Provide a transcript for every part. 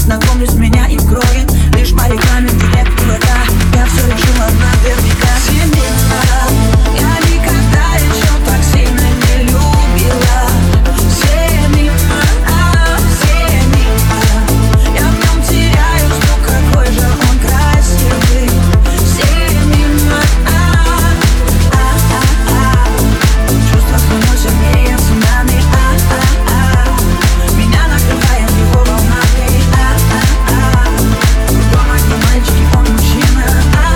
знакомлюсь, меня и кроет лишь по рекламе в директ ВК. Я все решила наверняка. Семена, я никогда еще так сильно не любила. Семена, я в нем теряюсь, ну какой же он красивый. Семена, чувства становятся сильнее цунами. Меня накрывает его волнами. Кругом одни мальчики, он мужчина.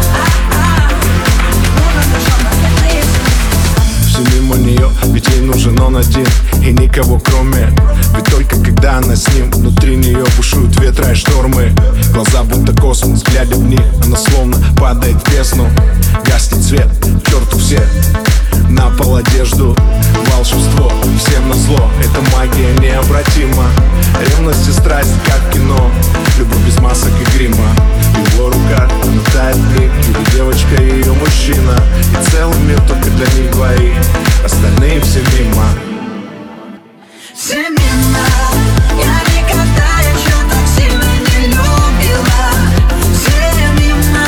Нужен лишь он остальные. Все мимо нее, ведь ей нужен он один и никого кроме. Ведь только когда она с ним, внутри нее бушуют ветра и штормы. Глаза будто космос, глядя в них, она словно падает в бездну. Гаснет свет, к черту все, на пол одежду. Волшебство, всем назло, это магия необратима. Ревность и страсть, как в кино, любовь без масок и грима. В его руках она тает миг, его девочка и ее мужчина. И целый мир только для них двоих, остальные все мимо. Семена, я никогда еще так сильно не любила. Семена,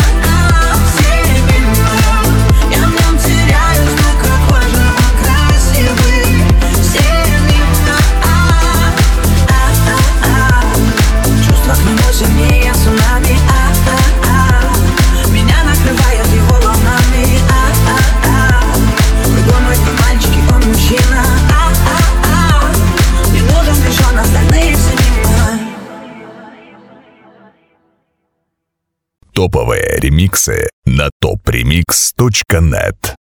я в нем теряюсь, но какой же он красивый. Семена, чувства к нему сильнее цунами. Меня накрывает его волнами. Кругом одни мальчики, он мужчина. Не нужен лишь он, остальные все мимо. Топовые ремиксы на topremix.net.